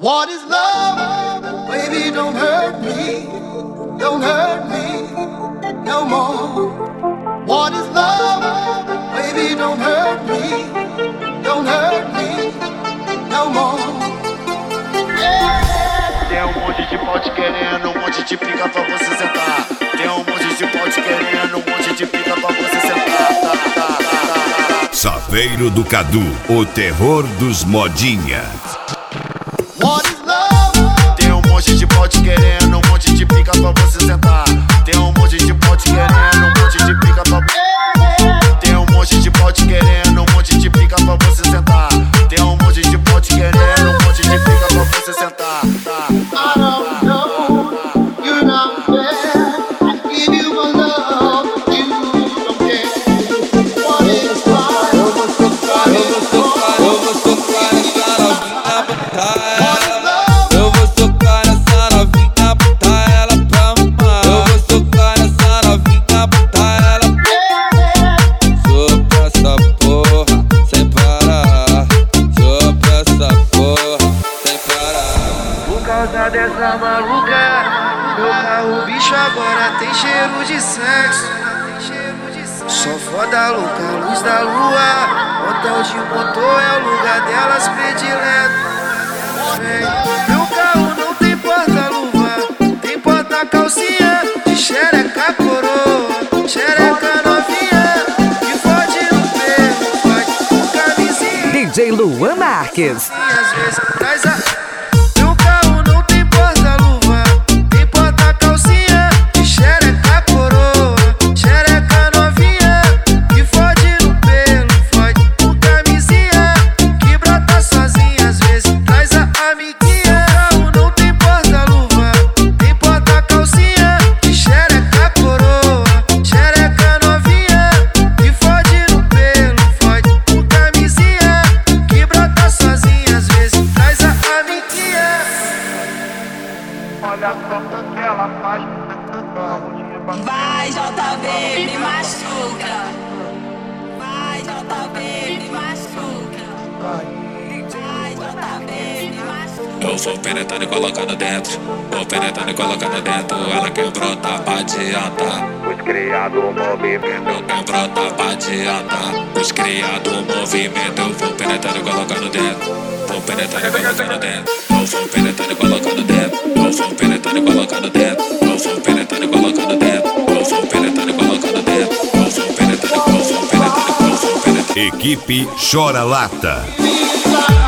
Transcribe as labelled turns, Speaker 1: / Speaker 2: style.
Speaker 1: What is love? Baby, don't hurt me no more. What is love? Baby, don't hurt me no more.
Speaker 2: Tem um monte de pau te querendo, um monte de pica pra você sentar. Tem um monte de pau te querendo, um monte de pica pra você sentar.
Speaker 3: Saveiro do Cadu, o terror dos modinha.
Speaker 1: What is love?
Speaker 2: Tem um monte de pau te querendo, um monte de pica pra você sentar. Tem um monte de pau te querendo, um monte de pica pra... Tem um monte de pau te querendo, um monte de pica pra você sentar. Tem um monte de pau te querendo, um monte de pica pra você sentar.
Speaker 1: I don't know, you're not there. I give you my love, you don't care. What is love?
Speaker 4: Eu vou socar essa novinha, botar ela pra mamar. Eu vou socar essa novinha, botar ela pra mamar. Sopra essa porra sem parar. Sopra essa porra sem parar.
Speaker 5: Por causa dessa maluca, meu carro bicho agora tem cheiro de sexo. Só foda louca, luz da lua. Hotel de motor é o lugar delas predileto. Meu carro não tem porta-luva, tem porta-calcinha de xereca coroa, xereca novinha, que fode no pelo, fode com camisinha.
Speaker 6: DJ Luan Marques.
Speaker 5: Às vezes traz a... Meu carro não tem porta-luva, tem porta-calcinha de xereca coroa, xereca novinha, que fode no pelo, fode com camisinha, que brota sozinha. Às vezes traz a amiguinha. Meu carro não tem porta-luva, tem porta-calcinha de xereca coroa, xereca novinha, que fode no pelo, fode com camisinha, que brota sozinha. Às vezes traz a amiguinha. Olha só o que ela faz.
Speaker 7: Vai, JB, me machuca. Vai, JB, me machuca. Vai, JB, me machuca.
Speaker 8: Eu vou penetrando e colocando dentro. Vou penetrando e colocando dentro. Ela quer brotar pra adiantar.
Speaker 2: Os criados movimento.
Speaker 8: Eu quero brotar pra adiantar. Os criados movimento. Eu vou penetrando e colocando dentro. Vou penetrando e colocando dentro. Eu vou penetrando e colocando dentro. Eu vou penetrando e colocando dentro. Eu vou penetrando e colocando dentro. Eu vou penetrando e colocando dentro. Eu vou penetrando e colocando dentro.
Speaker 3: Equipe Chora Lata.
Speaker 1: Love.